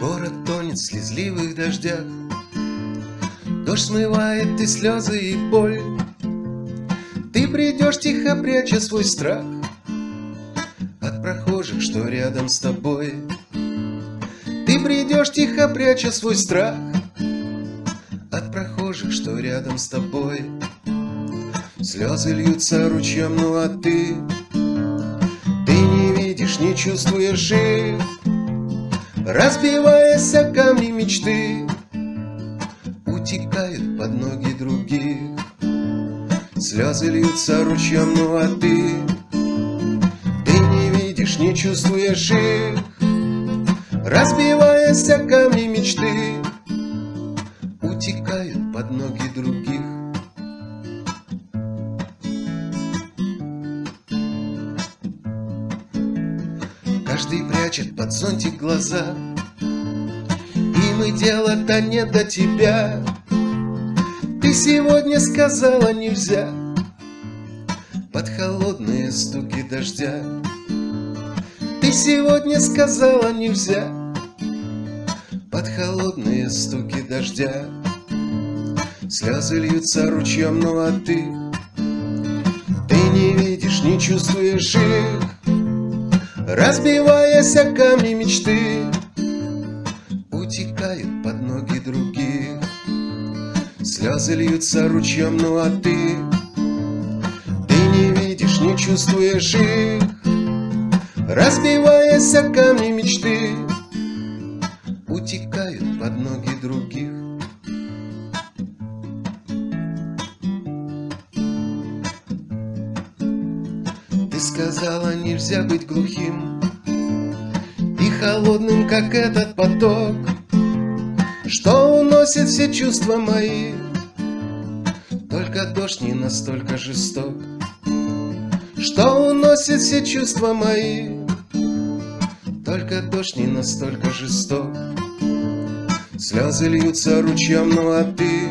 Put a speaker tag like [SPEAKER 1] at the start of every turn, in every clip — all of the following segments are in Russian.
[SPEAKER 1] Город тонет в слезливых дождях, дождь смывает и слезы, и боль. Ты придешь, тихо пряча свой страх от прохожих, что рядом с тобой. Ты придешь, тихо пряча свой страх от прохожих, что рядом с тобой. Слезы льются ручьем, ну а ты не видишь, не чувствуешь их, разбиваясь о камни мечты, утекают под ноги других. Слезы льются ручьем, ну а ты не видишь, не чувствуешь их, разбиваясь о камни мечты, утекают под ноги других. Каждый прячет под зонтик глаза, им и дело-то не до тебя. Ты сегодня сказала нельзя под холодные стуки дождя. Ты сегодня сказала нельзя под холодные стуки дождя. Слезы льются ручьем, ну а ты не видишь, не чувствуешь их, разбиваясь о камни мечты, утекают под ноги других. Слезы льются ручьем, ну а ты не видишь, не чувствуешь их, разбиваясь о камни мечты, утекают под ноги других. Ты сказала, нельзя быть глухим и холодным, как этот поток, что уносит все чувства мои. Только дождь не настолько жесток, что уносит все чувства мои. Только дождь не настолько жесток. Слезы льются ручьем, ну а ты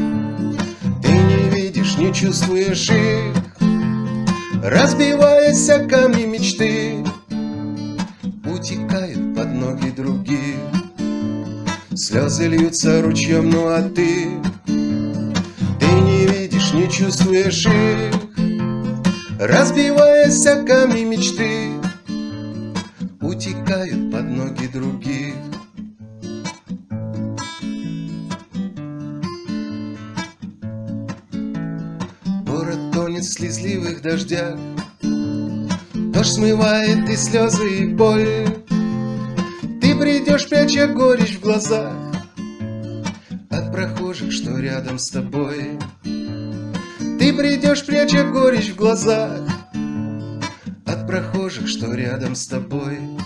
[SPEAKER 1] не видишь, не чувствуешь их, разбиваясь о камни мечты, утекают под ноги других. Слезы льются ручьем, ну а ты не видишь, не чувствуешь их, разбиваясь о камни мечты, утекают под ноги других. Город тонет в слезливых дождях, дождь смывает и слезы, и боль. Ты придешь, пряча горечь в глазах от прохожих, что рядом с тобой. Ты придешь, пряча горечь в глазах от прохожих, что рядом с тобой.